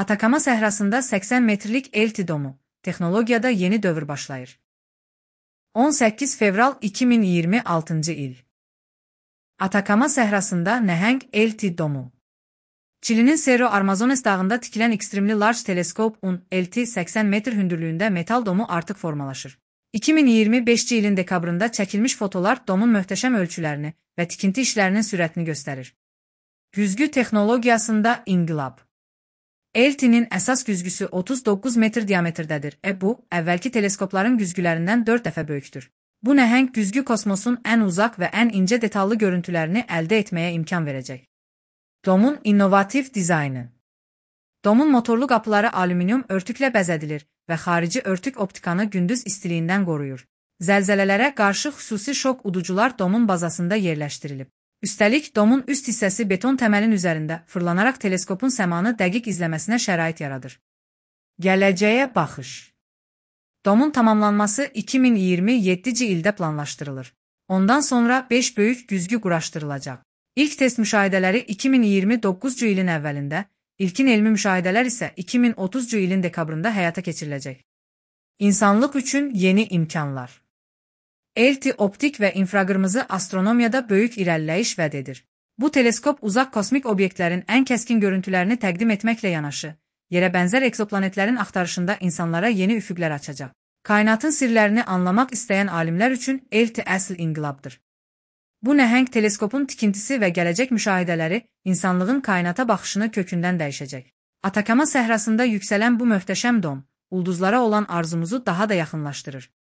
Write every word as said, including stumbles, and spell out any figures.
Atakama səhrasında səksən metrlik Elti domu. Texnologiyada yeni dövr başlayır. on səkkiz fevral iki min iyirmi altıncı il. Atakama səhrasında nəhəng Elti domu. Çilinin Cerro Armazones dağında tikilən Extremely Large Telescope-un Elti səksən metr hündürlüyündə metal domu artıq formalaşır. iki min iyirmi beşinci ilin dekabrında çəkilmiş fotolar domun möhtəşəm ölçülərini və tikinti işlərinin sürətini göstərir. Güzgü texnologiyasında inqilab. Eltinin əsas güzgüsü otuz doqquz metr diametrdədir. E bu, əvvəlki teleskopların güzgülərindən dörd dəfə böyükdür. Bu nəhəng güzgü kosmosun ən uzaq və ən incə detallı görüntülərini əldə etməyə imkan verəcək. Domun innovativ dizaynı. Domun motorlu qapıları alüminium örtüklə bəzədilir və xarici örtük optikanı gündüz istiliyindən qoruyur. Zəlzələlərə qarşı xüsusi şok uducular domun bazasında yerləşdirilib. Üstəlik, domun üst hissəsi beton təməlin üzərində fırlanaraq teleskopun səmanı dəqiq izləməsinə şərait yaradır. Gələcəyə baxış. Domun tamamlanması iki min iyirmi yeddinci ildə planlaşdırılır. Ondan sonra beş böyük güzgü quraşdırılacaq. İlk test müşahidələri iki min iyirmi doqquzuncu ilin əvvəlində, ilkin elmi müşahidələr isə iki min otuzuncu ilin dekabrında həyata keçiriləcək. İnsanlıq üçün yeni imkanlar. Elti optik və infraqırmızı astronomiyada böyük irəliləyiş vəd edir. Bu teleskop uzaq kosmik obyektlərin ən kəskin görüntülərini təqdim etməklə yanaşı, yerə bənzər ekzoplanetlərin axtarışında insanlara yeni üfüqlər açacaq. Kainatın sirlərini anlamaq istəyən alimlər üçün Elti əsl inqilabdır. Bu nəhəng teleskopun tikintisi və gələcək müşahidələri insanlığın kainata baxışını kökündən dəyişəcək. Atakama səhrasında yüksələn bu möhtəşəm dom, ulduzlara olan arzumuzu daha da yaxınlaşdırır.